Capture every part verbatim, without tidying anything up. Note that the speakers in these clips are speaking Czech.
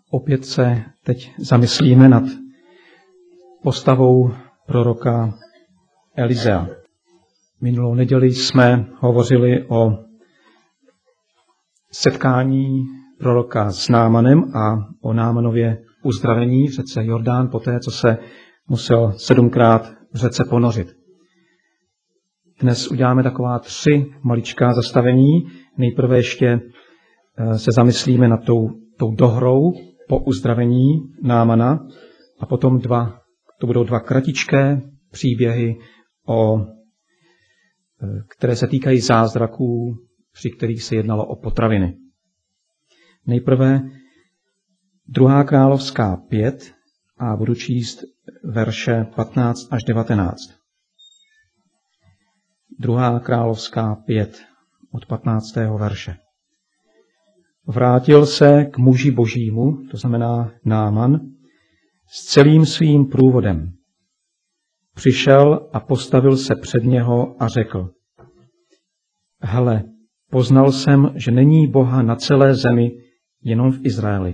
Opět se teď zamyslíme nad postavou proroka Elizea. Minulou neděli jsme hovořili o setkání proroka s Námanem a o Námanově uzdravení v řece Jordán poté, co se musel sedmkrát v řece ponořit. Dnes uděláme taková tři maličká zastavení. Nejprve ještě se zamyslíme nad tou, tou dohrou po uzdravení Námana a potom dva, to budou dva kratičké příběhy, o, které se týkají zázraků, při kterých se jednalo o potraviny. Nejprve druhá královská pět a budu číst verše patnáct až devatenáct. druhá královská pět od patnáctého verše. Vrátil se k muži božímu, to znamená Náman, s celým svým průvodem. Přišel a postavil se před něho a řekl: Hele, poznal jsem, že není Boha na celé zemi, jenom v Izraeli.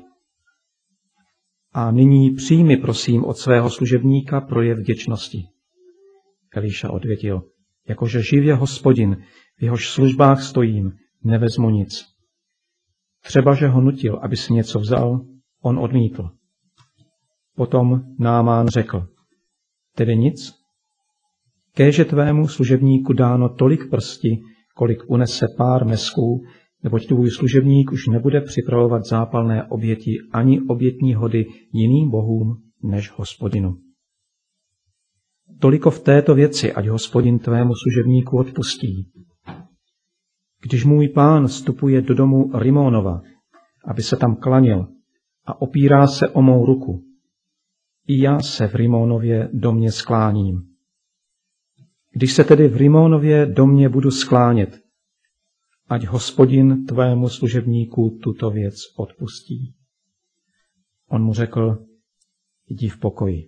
A nyní přijmi, prosím, od svého služebníka projev vděčnosti. Eliša odvětil: Jakože živě Hospodin, v jehož službách stojím, nevezmu nic. Třeba, že ho nutil, aby si něco vzal, on odmítl. Potom Námán řekl: Tedy nic? Kéže tvému služebníku dáno tolik prsti, kolik unese pár mesků, neboť tvůj služebník už nebude připravovat zápalné oběti ani obětní hody jiným bohům než Hospodinu. Toliko v této věci, ať Hospodin tvému služebníku odpustí. Když můj pán vstupuje do domu Rimonova, aby se tam klanil a opírá se o mou ruku, i já se v Rimonově domě skláním. Když se tedy v Rimonově domě budu sklánět, ať Hospodin tvému služebníku tuto věc odpustí. On mu řekl: Jdi v pokoji.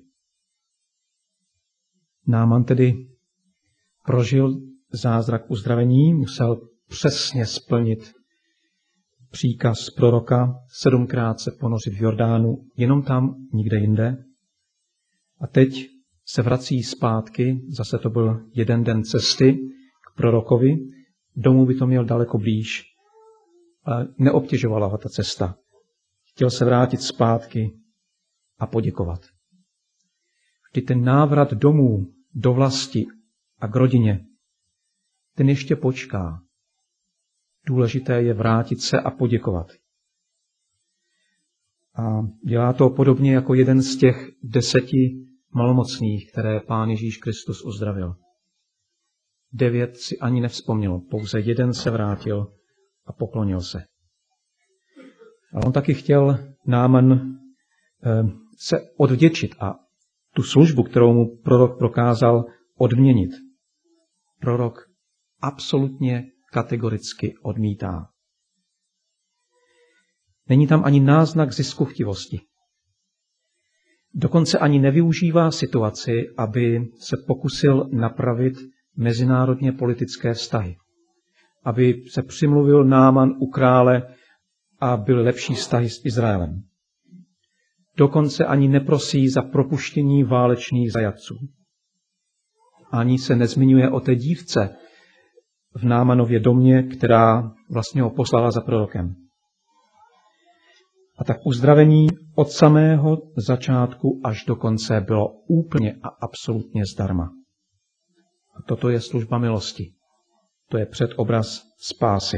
Náman tedy prožil zázrak uzdravení, musel přesně splnit příkaz proroka, sedmkrát se ponořit v Jordánu, jenom tam, nikde jinde. A teď se vrací zpátky, zase to byl jeden den cesty k prorokovi, domů by to měl daleko blíž, ale neobtěžovala ho ta cesta. Chtěl se vrátit zpátky a poděkovat. Vždy ten návrat domů, do vlasti a k rodině, ten ještě počká. Důležité je vrátit se a poděkovat. A dělá to podobně jako jeden z těch deseti malomocných, které Pán Ježíš Kristus uzdravil. Devět si ani nevzpomnělo, pouze jeden se vrátil a poklonil se. A on taky chtěl Náman se odvděčit a tu službu, kterou mu prorok prokázal, odměnit. Prorok absolutně kategoricky odmítá. Není tam ani náznak ziskuchtivosti. Dokonce ani nevyužívá situaci, aby se pokusil napravit mezinárodně politické vztahy. Aby se přimluvil Náman u krále a byl lepší vztahy s Izraelem. Dokonce ani neprosí za propuštění válečných zajatců. Ani se nezmiňuje o té dívce v Námanově domě, která vlastně ho poslala za prorokem. A tak uzdravení od samého začátku až do konce bylo úplně a absolutně zdarma. A toto je služba milosti. To je předobraz spásy.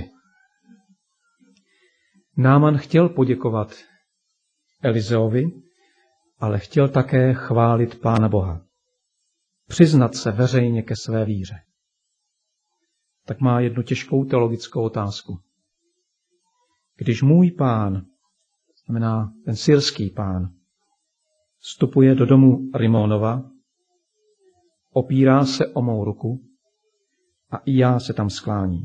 Náman chtěl poděkovat Elizeovi, ale chtěl také chválit Pána Boha. Přiznat se veřejně ke své víře. Tak má jednu těžkou teologickou otázku. Když můj pán, znamená ten syrský pán, vstupuje do domu Rimonova, opírá se o mou ruku a i já se tam skláním.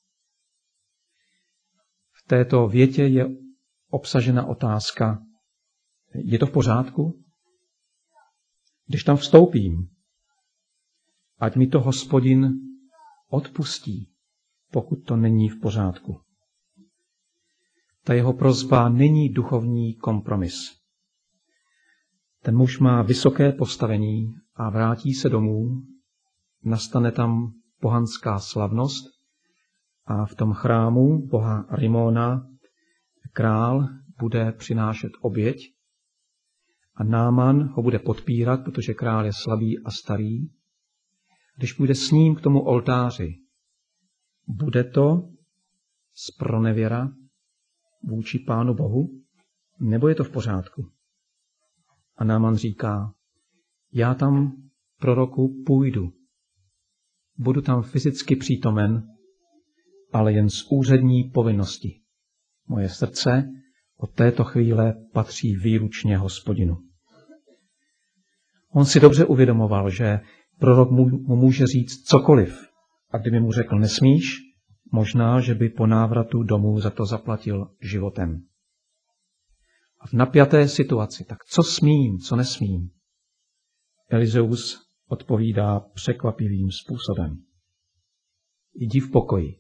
V této větě je obsažena otázka: je to v pořádku? Když tam vstoupím, ať mi to Hospodin odpustí, pokud to není v pořádku. Ta jeho prosba není duchovní kompromis. Ten muž má vysoké postavení a vrátí se domů, nastane tam pohanská slavnost a v tom chrámu boha Rimona král bude přinášet oběť a Náman ho bude podpírat, protože král je slabý a starý. Když půjde s ním k tomu oltáři, bude to zpronevěra vůči Pánu Bohu, nebo je to v pořádku? A Náman říká, já tam proroku půjdu. Budu tam fyzicky přítomen, ale jen z úřední povinnosti. Moje srdce od této chvíle patří výlučně Hospodinu. On si dobře uvědomoval, že prorok mu, mu může říct cokoliv. A kdyby mu řekl nesmíš, možná, že by po návratu domů za to zaplatil životem. A v napjaté situaci, tak co smím, co nesmím? Elizeus odpovídá překvapivým způsobem. Jdi v pokoji.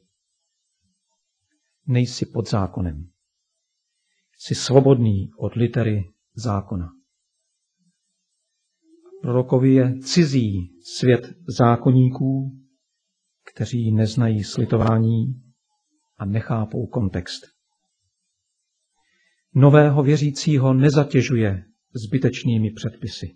Nejsi pod zákonem. Jsi svobodný od litery zákona. Prorokovi je cizí svět zákoníků, kteří neznají slitování a nechápou kontext. Nového věřícího nezatěžuje zbytečnými předpisy.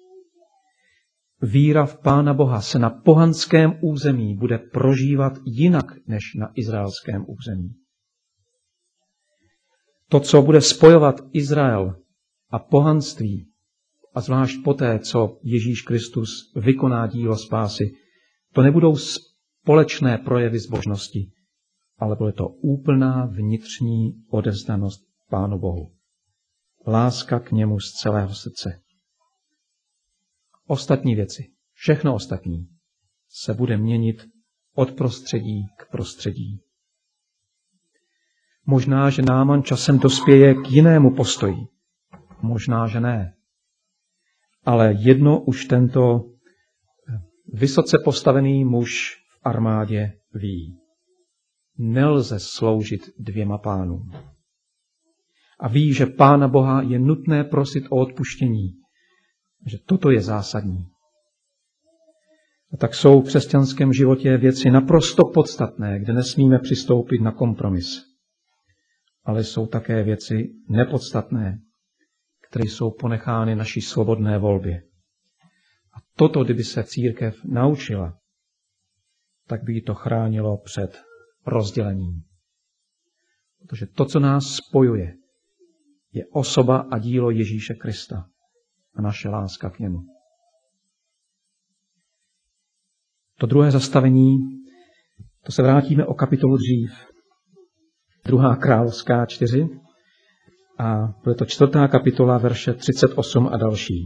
Víra v Pána Boha se na pohanském území bude prožívat jinak než na izraelském území. To, co bude spojovat Izrael a pohanství, a zvlášť poté, co Ježíš Kristus vykoná dílo spásy, to nebudou společné projevy zbožnosti, ale bude to úplná vnitřní odevzdanost Pánu Bohu. Láska k němu z celého srdce. Ostatní věci, všechno ostatní, se bude měnit od prostředí k prostředí. Možná, že Náman časem dospěje k jinému postoji. Možná, že ne. Ale jedno už tento vysoce postavený muž v armádě ví. Nelze sloužit dvěma pánům. A ví, že Pána Boha je nutné prosit o odpuštění. Že toto je zásadní. A tak jsou v křesťanském životě věci naprosto podstatné, kde nesmíme přistoupit na kompromis. Ale jsou také věci nepodstatné, které jsou ponechány naší svobodné volbě. A toto, kdyby se církev naučila, tak by ji to chránilo před rozdělením. Protože to, co nás spojuje, je osoba a dílo Ježíše Krista a naše láska k němu. To druhé zastavení, to se vrátíme o kapitolu dřív. Druhá královská čtyři a bude to čtvrtá kapitola, verše třicet osm a další.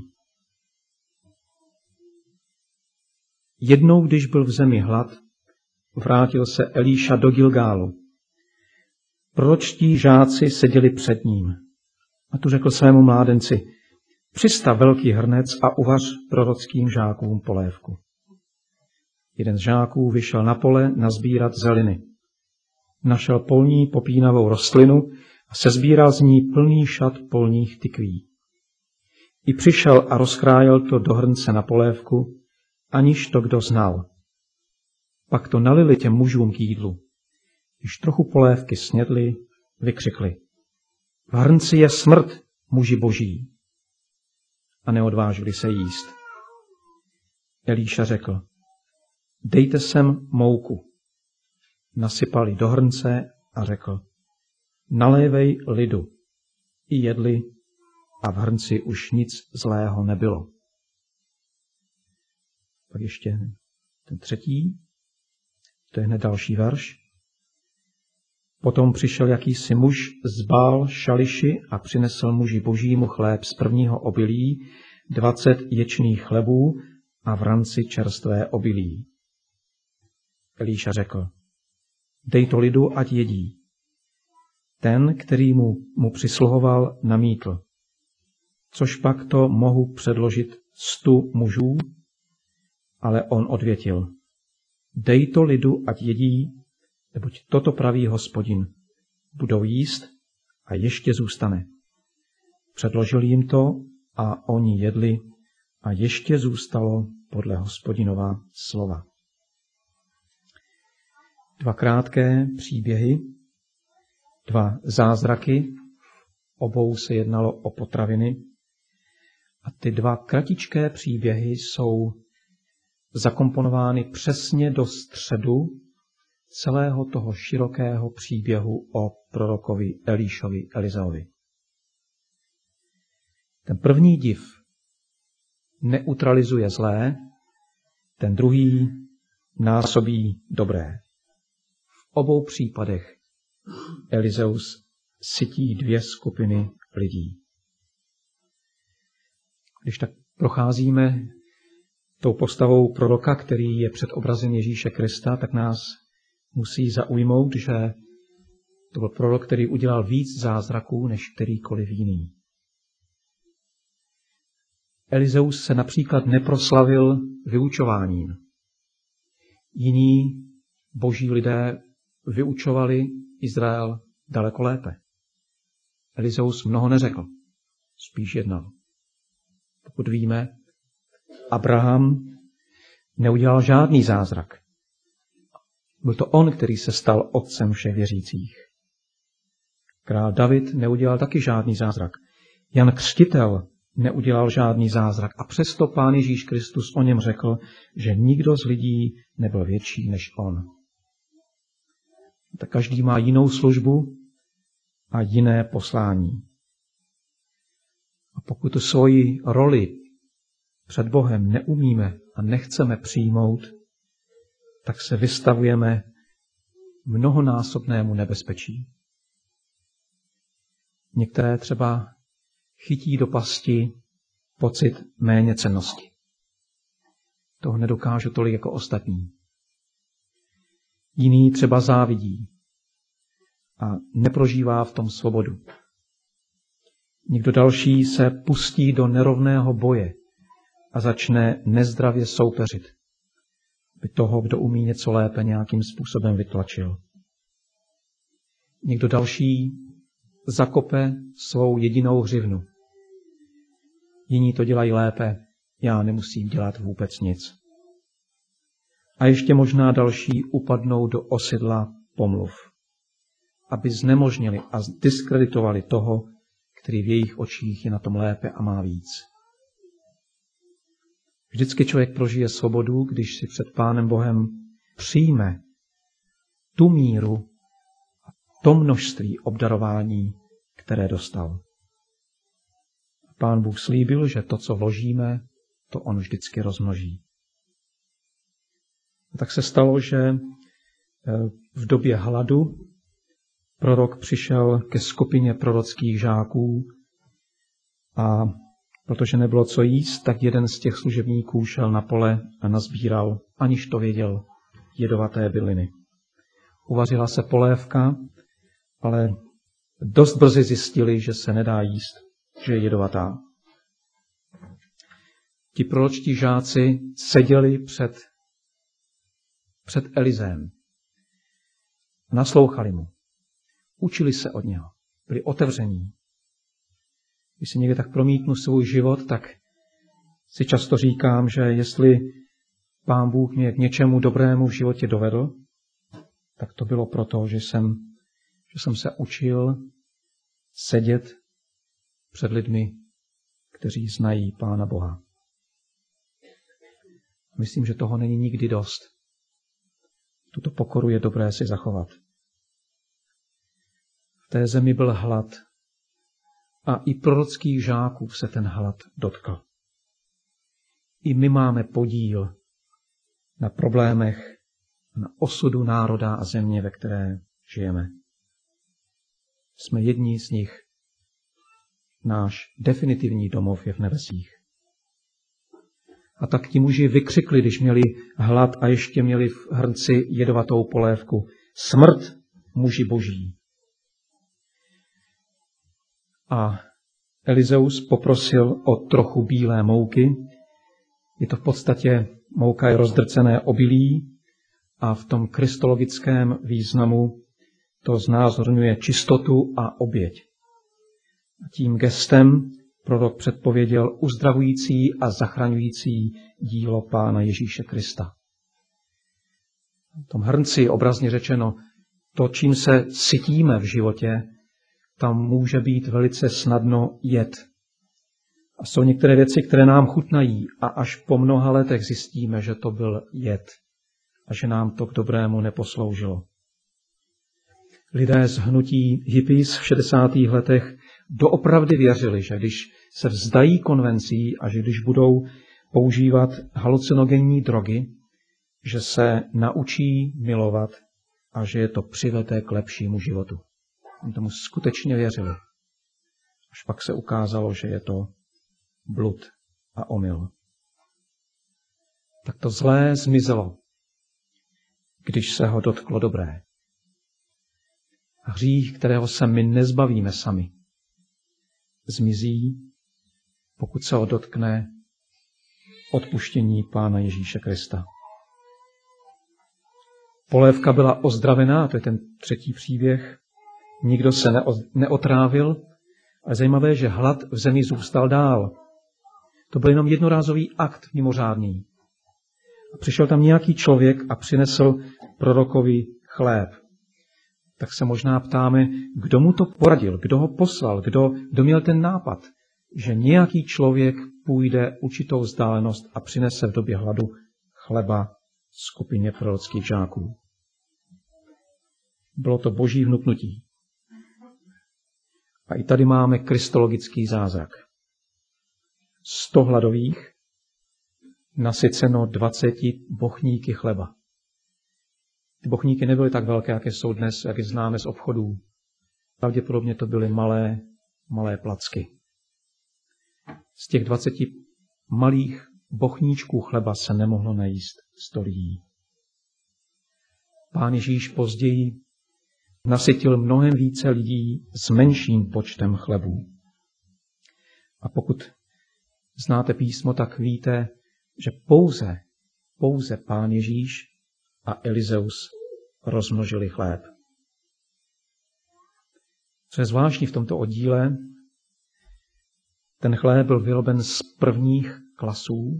Jednou, když byl v zemi hlad, vrátil se Elíša do Gilgálu. Proročtí žáci seděli před ním. A tu řekl svému mládenci, přistav velký hrnec a uvař prorockým žákům polévku. Jeden z žáků vyšel na pole nazbírat zeliny. Našel polní popínavou rostlinu a sezbíral z ní plný šat polních tykví. I přišel a rozkrájel to do hrnce na polévku, aniž to kdo znal. Pak to nalili těm mužům k jídlu. Když trochu polévky snědli, vykřikli. V hrnci je smrt, muži boží. A neodvážili se jíst. Elíša řekl, dejte sem mouku. Nasypali do hrnce a řekl, nalévej lidu. I jedli a v hrnci už nic zlého nebylo. Pak ještě ten třetí, to je hned další verš. Potom přišel jakýsi muž z Bál Šališi a přinesl muži božímu chléb z prvního obilí, dvacet ječných chlebů a v ranci čerstvé obilí. Elíša řekl, dej to lidu, ať jedí. Ten, který mu, mu přisluhoval, namítl. Což pak to mohu předložit stu mužů? Ale on odvětil. Dej to lidu, ať jedí, neboť toto praví Hospodin. Budou jíst a ještě zůstane. Předložil jim to a oni jedli a ještě zůstalo podle Hospodinova slova. Dva krátké příběhy, dva zázraky, obou se jednalo o potraviny a ty dva kratičké příběhy jsou zakomponovány přesně do středu celého toho širokého příběhu o prorokovi Elišovi, Elizeovi. Ten první div neutralizuje zlé, ten druhý násobí dobré. V obou případech Elizeus sytí dvě skupiny lidí. Když tak procházíme tou postavou proroka, který je předobrazem Ježíše Krista, tak nás musí zaujmout, že to byl prorok, který udělal víc zázraků než kterýkoliv jiný. Elizeus se například neproslavil vyučováním. Jiní boží lidé vyučovali Izrael daleko lépe. Elizeus mnoho neřekl, spíš jednal. Pokud víme, Abraham neudělal žádný zázrak. Byl to on, který se stal otcem všech věřících. Král David neudělal taky žádný zázrak. Jan Křtitel neudělal žádný zázrak a přesto Pán Ježíš Kristus o něm řekl, že nikdo z lidí nebyl větší než on. Tak každý má jinou službu a jiné poslání. A pokud tu svoji roli před Bohem neumíme a nechceme přijmout, tak se vystavujeme mnohonásobnému nebezpečí. Některé třeba chytí do pasti pocit méněcennosti. Toho nedokážu tolik jako ostatní. Jiný třeba závidí a neprožívá v tom svobodu. Někdo další se pustí do nerovného boje a začne nezdravě soupeřit, aby toho, kdo umí něco lépe, nějakým způsobem vytlačil. Někdo další zakope svou jedinou hřivnu. Jiní to dělají lépe, já nemusím dělat vůbec nic. A ještě možná další upadnou do osidla pomluv, aby znemožnili a diskreditovali toho, který v jejich očích je na tom lépe a má víc. Vždycky člověk prožije svobodu, když si před Pánem Bohem přijme tu míru a to množství obdarování, které dostal. Pán Bůh slíbil, že to, co vložíme, to on vždycky rozmnoží. A tak se stalo, že v době hladu prorok přišel ke skupině prorockých žáků a protože nebylo co jíst, tak jeden z těch služebníků šel na pole a nazbíral, aniž to věděl, jedovaté byliny. Uvařila se polévka, ale dost brzy zjistili, že se nedá jíst, že je jedovatá. Ti proročtí žáci seděli před, před Elizém. Naslouchali mu. Učili se od něho. Byli otevření. Když si někde tak promítnu svůj život, tak si často říkám, že jestli Pán Bůh mě k něčemu dobrému v životě dovedl, tak to bylo proto, že jsem, že jsem se učil sedět před lidmi, kteří znají Pána Boha. Myslím, že toho není nikdy dost. Tuto pokoru je dobré si zachovat. V té zemi byl hlad a i prorockých žáků se ten hlad dotkl. I my máme podíl na problémech, na osudu národa a země, ve které žijeme. Jsme jedni z nich. Náš definitivní domov je v nebesích. A tak ti muži vykřikli, když měli hlad a ještě měli v hrnci jedovatou polévku. Smrt muži boží. A Elizeus poprosil o trochu bílé mouky. Je to v podstatě mouka je rozdrcené obilí a v tom kristologickém významu to znázorňuje čistotu a oběť. A tím gestem prorok předpověděl uzdravující a zachraňující dílo Pána Ježíše Krista. V tom hrnci obrazně řečeno, to, čím se sytíme v životě, tam může být velice snadno jed. A jsou některé věci, které nám chutnají a až po mnoha letech zjistíme, že to byl jed a že nám to k dobrému neposloužilo. Lidé z hnutí hippies v šedesátých letech doopravdy věřili, že když se vzdají konvencí a že když budou používat halucinogenní drogy, že se naučí milovat a že je to přivede k lepšímu životu. Oni tomu skutečně věřili. Až pak se ukázalo, že je to blud a omyl. Tak to zlé zmizelo, když se ho dotklo dobré. A hřích, kterého se my nezbavíme sami, zmizí, pokud se ho dotkne odpuštění Pána Ježíše Krista. Polévka byla ozdravená, to je ten třetí příběh. Nikdo se neotrávil, ale zajímavé, že hlad v zemi zůstal dál. To byl jenom jednorázový akt mimořádný. A přišel tam nějaký člověk a přinesl prorokovi chléb. Tak se možná ptáme, kdo mu to poradil, kdo ho poslal, kdo, kdo měl ten nápad, že nějaký člověk půjde určitou vzdálenost a přinese v době hladu chleba skupině prorockých žáků. Bylo to boží vnuknutí. A i tady máme kristologický zázrak. Sto hladových, nasyceno dvaceti bochníky chleba. Ty bochníky nebyly tak velké, jaké jsou dnes, jak je známe z obchodů. Pravděpodobně to byly malé, malé placky. Z těch dvaceti malých bochníčků chleba se nemohlo najíst sto lidí. Pán Ježíš později nasytil mnohem více lidí s menším počtem chlebů. A pokud znáte písmo, tak víte, že pouze, pouze Pán Ježíš a Elizeus rozmnožili chléb. Co je zvláštní v tomto oddíle, ten chléb byl vyroben z prvních klasů,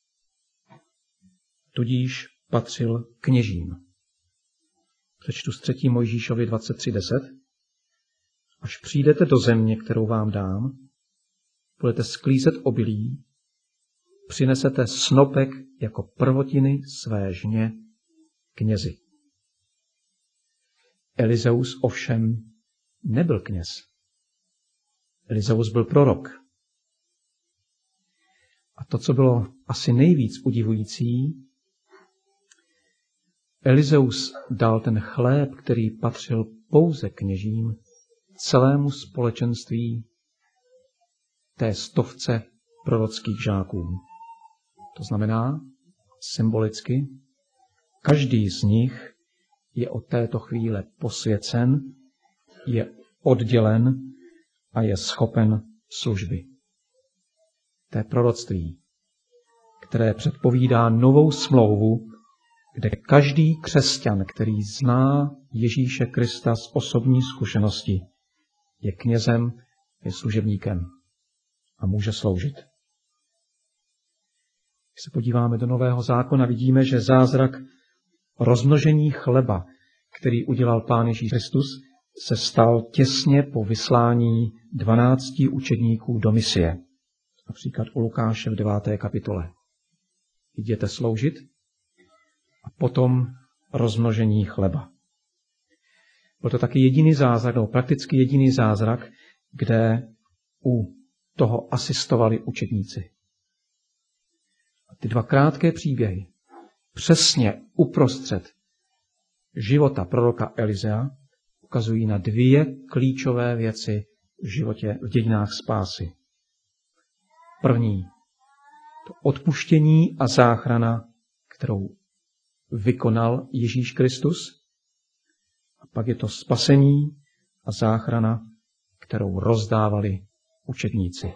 tudíž patřil kněžím. Přečtu z třetí Mojžíšovi dvacet tři deset. Až přijdete do země, kterou vám dám, budete sklízet obilí, přinesete snopek jako prvotiny své žně knězi. Elizeus ovšem nebyl kněz. Elizeus byl prorok. A to, co bylo asi nejvíc udivující, Elizeus dal ten chléb, který patřil pouze kněžím, celému společenství té stovce prorockých žáků. To znamená, symbolicky, každý z nich je od této chvíle posvěcen, je oddělen a je schopen služby. To je proroctví, které předpovídá novou smlouvu, kde každý křesťan, který zná Ježíše Krista z osobní zkušenosti, je knězem, je služebníkem a může sloužit. Když se podíváme do Nového zákona, vidíme, že zázrak rozmnožení chleba, který udělal Pán Ježíš Kristus, se stal těsně po vyslání dvanácti učedníků do misie. Například u Lukáše v deváté kapitole. Jděte sloužit a potom rozmnožení chleba. Byl to taky jediný zázrak, nebo prakticky jediný zázrak, kde u toho asistovali učedníci. A ty dva krátké příběhy přesně uprostřed života proroka Elizea ukazují na dvě klíčové věci v životě, v dějinách spásy. První, to odpuštění a záchrana, kterou vykonal Ježíš Kristus. A pak je to spasení a záchrana, kterou rozdávali učedníci.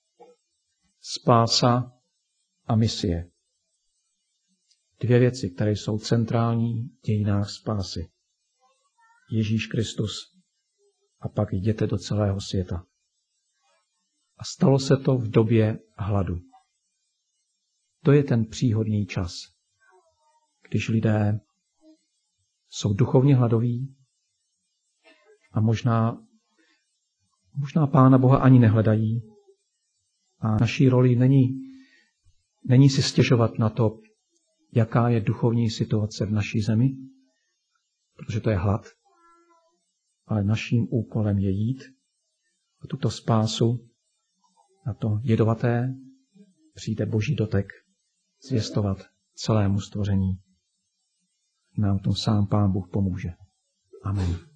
Spása a misie. Dvě věci, které jsou centrální v dějinách spásy. Ježíš Kristus a pak jděte do celého světa. A stalo se to v době hladu. To je ten příhodný čas, když lidé jsou duchovně hladoví a možná, možná Pána Boha ani nehledají. A naší roli není, není si stěžovat na to, jaká je duchovní situace v naší zemi, protože to je hlad, ale naším úkolem je jít a tuto spásu, na to jedovaté přijde Boží dotek, zvěstovat celému stvoření. Nám tom sám Pán Bůh pomůže. Amen.